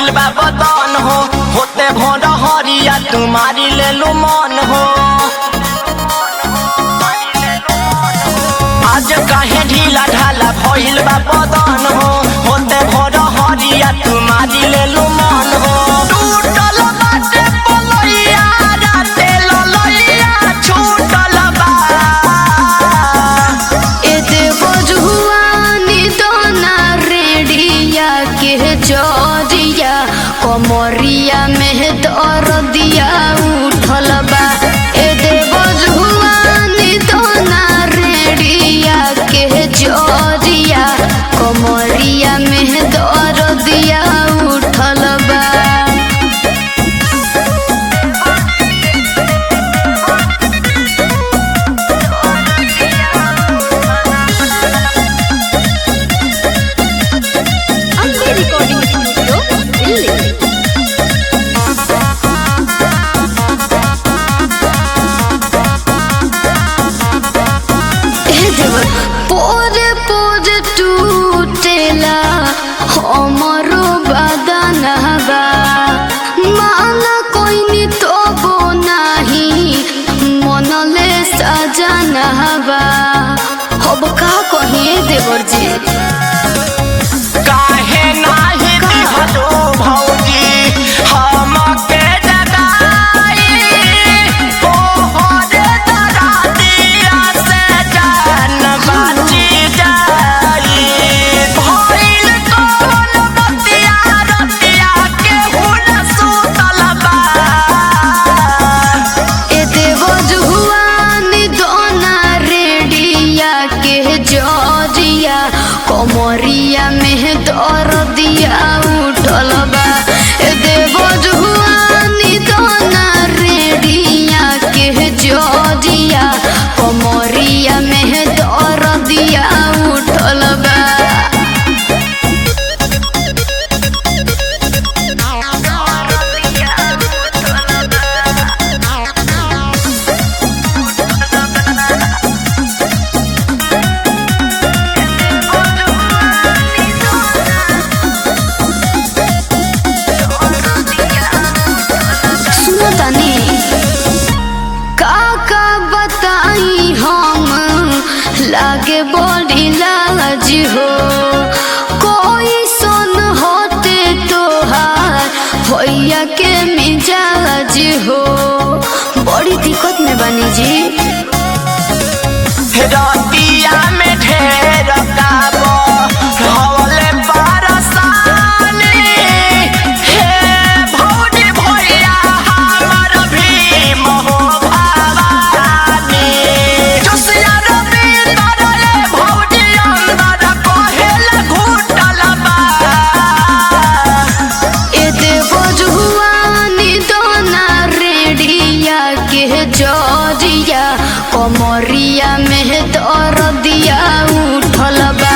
भइल बा बदन हो होते भोर हरिया तुम्हारी ले लू मन हो आज काहे ढीला ढाला भइल बा बदन हो होते भोर हरिया तुम्हारी ले लू मन हो टूटल बाटे पलैया राते ललैया छूटल बा ए देव जुआनी दोना रेडिया के जोरिया कमरिया में दर्दिया उठल बा ए देव जुआनी दोना रेडिया के जोरिया कमरिया में दर्दिया उठल बा रिकॉर्डिंग स्टूडियो दिल्ली। पोरे पोरे टूटेला हमरो बदनवा माना कोइनी तो बो नाही मनले सजनवा अब का कहिए देवर जी काहे नाही दिहलो भौजी हमके जगाई ओ होरे दरादिया से जान बाची जाई भइल कोन बतिया रतिया के हुन सुतल बा ए देव जुआनी दोना रेडिया के जोरिया कमरिया में दर्दिया उठल बा ए देव जुआनी दोना रेडिया के जोरिया कमरिया में दर्दिया उठल बा सुनो तनी का बताई हम लागे बड़ी लाज हो कोई सुन होते तोहार भैया के मिजाज हो बड़ी दिक्कत में बनी जी रतिया में ढेर काबो हवले पारसानी हे भौजी भैया हमर भीम हो भवानी जोसिया रविंदर रे भौजी अंदर कहेल घुटल बा ए देव जुआनी दोना रेडिया के जोरिया कमरिया में दर्दिया उठल बा